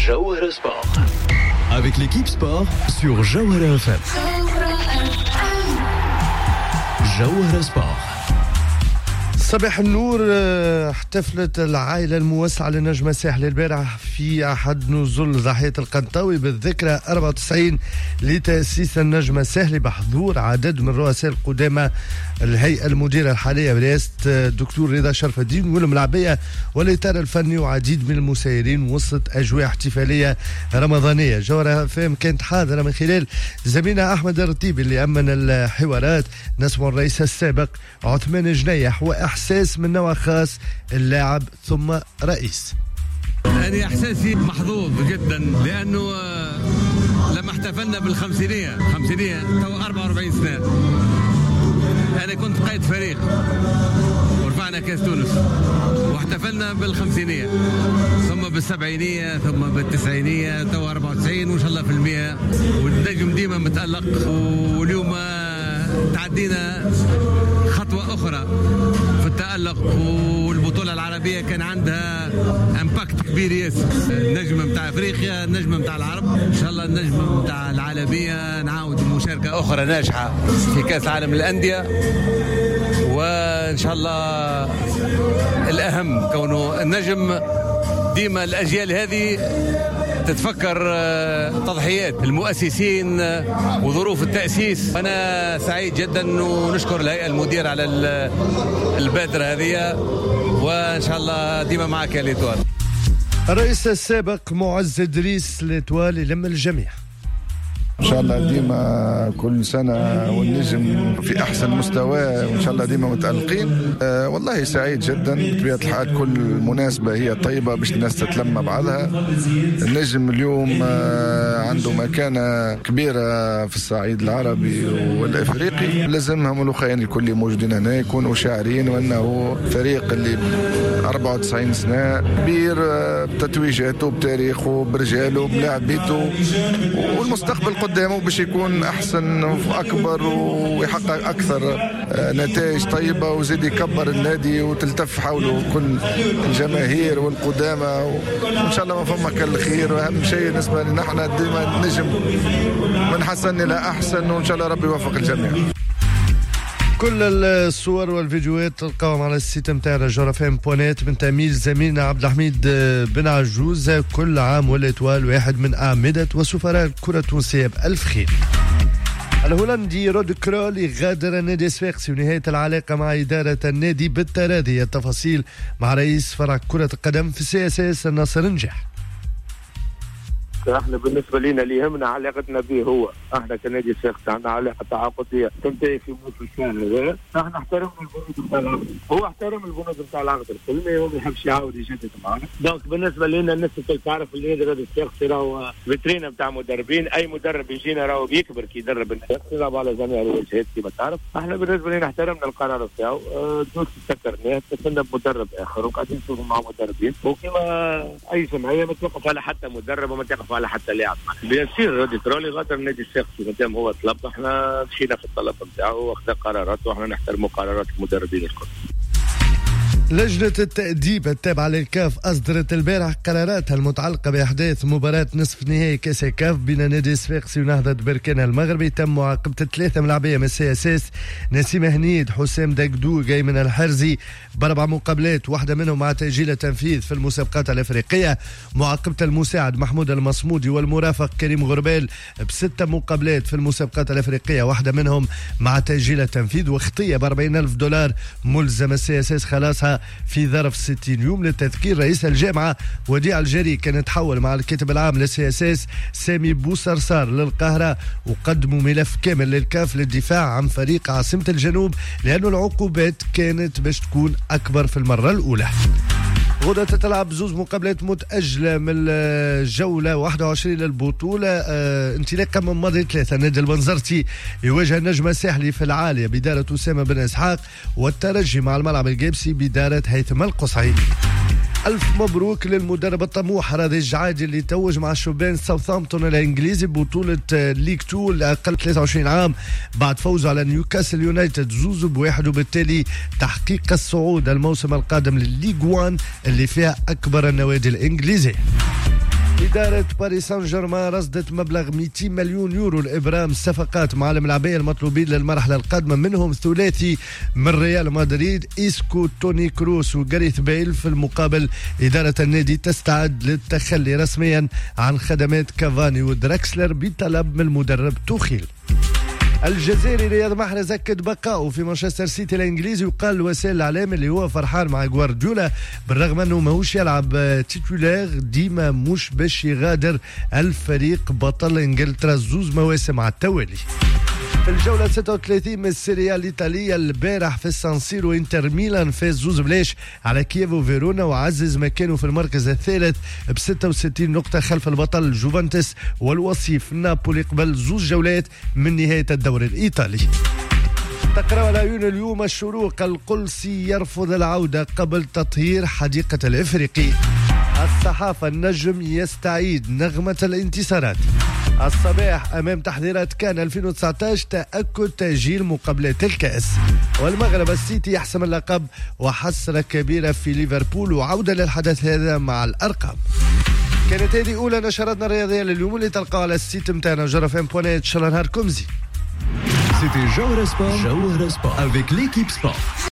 Jawhara Sport. Avec l'équipe sport sur Jawhara FM. Jawhara Sport. صباح النور. احتفلت العائلة الموسعة للنجم الساحلي البارح في أحد نزول ضاحية القنطاوي بالذكرى 94 لتأسيس النجم الساحلي بحضور عدد من رؤساء القدامى الهيئة المديرة الحالية برئاسة الدكتور رضا شرف الدين والملاعبية والإطار الفني وعديد من المسيرين وسط أجواء احتفالية رمضانية. جوهرة فهم كانت حاضرة من خلال زميلنا أحمد الرتيبي اللي أمن الحوارات. نسمع الرئيس السابق عثمان جنيح وإحساس من نوع خاص اللاعب ثم رئيس. أنا إحساسي محظوظ جدا لأنه لما احتفلنا بالخمسينية تو 44 سنة أنا كنت قائد فريق ورفعنا كاس تونس واحتفلنا بالخمسينية ثم بالسبعينية ثم بالتسعينية تو 94 وإن شاء الله في 100 والنجم ديما متألق. واليوم تعدينا خطوة أخرى في التألق والبطولة العربية كان عندها امباكت كبير ياسر. النجم متاع أفريقيا النجم متاع العرب إن شاء الله النجم متاع العالمية نعاود مشاركة أخرى ناجحة في كأس العالم للأندية. وإن شاء الله الأهم كونه النجم ديما الأجيال هذه تتفكر تضحيات المؤسسين وظروف التأسيس. أنا سعيد جدا ونشكر الهيئة المديرة على البادرة هذه وإن شاء الله ديما معك يا ليتوال. الرئيس السابق معز إدريس ليتوال يلم الجميع إن شاء الله ديما كل سنة والنجم في أحسن مستوى وإن شاء الله ديما متألقين. والله سعيد جدا. بطبيعة الحال كل مناسبة هي طيبة باش الناس تتلمى بعضها. النجم اليوم عنده مكانة كبيرة في الصعيد العربي والأفريقي. لازمهم الأخوين الكل موجودين هنا يكونوا شاعرين وأنه فريق اللي 94 سنة كبير بتتويجاته بتاريخه برجاله بلاعبيته والمستقبل قدامه باش يكون أحسن وأكبر ويحقق أكثر نتائج طيبة وزيد يكبر النادي وتلتف حوله كل الجماهير والقدامى وإن شاء الله ما فما كل خير. وأهم شيء بالنسبة لنا احنا ديما نجم من حسن إلى أحسن وإن شاء الله ربي يوفق الجميع. كل الصور والفيديوهات تلقاهم على السيت متاع جورافام.net من تأميل زميلنا عبد الحميد بن عجوز. كل عام والإتوال واحد من أعمدة وسفراء الكرة التونسية بألف خير. الهولندي رود كرول يغادر النادي الصفاقسي ونهاية العلاقة مع إدارة النادي بالتراضي. التفاصيل مع رئيس فرع كرة القدم في CSS الناصر نجاح. احنا بالنسبه لنا اللي يهمنا علاقتنا به هو احنا كنادي الصفاقسي عندنا علاقه تعاقديه تنتهي في موسم الشهر هذا. احنا احترمنا البنود نتاع العقد هو احترم البنود نتاع العقد الكل هو ما يحبش يعاود يجدد معنا. دونك بالنسبه لنا الناس الكل تعرف اللي النادي الصفاقسي راهو فيترينا نتاع مدربين. اي مدرب يجينا راهو بيكبر كي يدرب النادي يلعب على جميع الوجهات كما تعرف. احنا بالنسبه لنا احترمنا القرار نتاعو. دوس سكرناه اتصلنا بمدرب اخر وقاعدين نشوفوا مع مدربين وكما اي جمعيه ما توقف على حتى مدرب وما توقف على حتى لاعب. بيصير رودي كرولي غادر النادي الصفاقسي مادام هو طلب احنا مشينا في الطلب نتاعو واخذ قراراته واحنا نحترموا قرارات المدربين الكل. لجنة التأديب التابعة للكاف أصدرت البارح قراراتها المتعلقة بأحداث مباراة نصف نهائي كأس كاف بين نادي الصفاقسي ونهضة بركان المغربي. تم معاقبة 3 ملاعبية من CSS نسيم هنيد حسام دقدو جاي من الحرزي ب4 مقابلات واحدة منهم مع تأجيل التنفيذ في المسابقات الأفريقية. معاقبة المساعد محمود المصمودي والمرافق كريم غربال ب6 مقابلات في المسابقات الأفريقية واحدة منهم مع تأجيل التنفيذ. واختية $40,000 ملزم CSS خلاصها في ظرف 60 يوم. للتذكير رئيس الجامعة وديع الجري كان تحول مع الكاتب العام للسياسيس سامي بوصرصار للقاهرة وقدموا ملف كامل للكاف للدفاع عن فريق عاصمة الجنوب لأنه العقوبات كانت باش تكون أكبر في المرة الأولى. غدا تتلعب 2 مقابلات متأجلة من الجولة 21 للبطولة انطلاقا من ماضي 3. النادي البنزرتي يواجه النجم الساحلي في العالية بدارة أسامة بن إسحاق والترجي مع الملعب الجابسي بدارة هيثم القصعي. ألف مبروك للمدرب الطموح راضي الجعادي اللي توج مع شوبان ساوثامبتون الإنجليزي ببطولة ليج 2 لأقل 23 عام بعد فوزه على نيوكاسل يونايتد 2-1 وبالتالي تحقيق الصعود الموسم القادم للليج 1 اللي فيها أكبر النوادي الإنجليزية. إدارة باريس سان جيرمان رصدت مبلغ 200 مليون يورو لإبرام الصفقات مع الملاعبين المطلوبين للمرحلة القادمة، منهم ثلاثي من ريال مدريد إسكو، توني كروس وجاريث بيل. في المقابل إدارة النادي تستعد للتخلي رسميا عن خدمات كافاني ودراكسلر بطلب من المدرب توخيل. الجزائري رياض محرز أكد بقائه في مانشستر سيتي الإنجليزي، وقال لوسائل الإعلام اللي هو فرحان مع غوارديولا بالرغم أنه ماهوش يلعب تيتولير ديما، مش باش يغادر الفريق بطل إنجلترا 2 مواسم على التوالي. في الجولة 36 من السيريا الإيطالية البارح في السان سيرو انتر ميلان فاز 2-0 على كييفو فيرونا وعزز مكانه في المركز الثالث ب 66 نقطة خلف البطل جوفنتوس والوصيف نابولي قبل 2 جولات من نهاية الدوري الإيطالي. تقرأ العيون اليوم الشروق، القلسي يرفض العودة قبل تطهير حديقة الإفريقي. الصحافة النجم يستعيد نغمة الانتصارات. الصباح أمام تحضيرات كان 2019 تأكد تأجيل مقابلات الكأس. والمغرب السيتي يحسم اللقب وحسرة كبيرة في ليفربول وعودة للحدث هذا مع الأرقام. كانت هذه أولى نشراتنا الرياضية لليوم اللي تلقاها على السيت متاعنا جرفم.net. إن شاء الله نهاركم زين. C'était Jawara Sport avec l'équipe sport.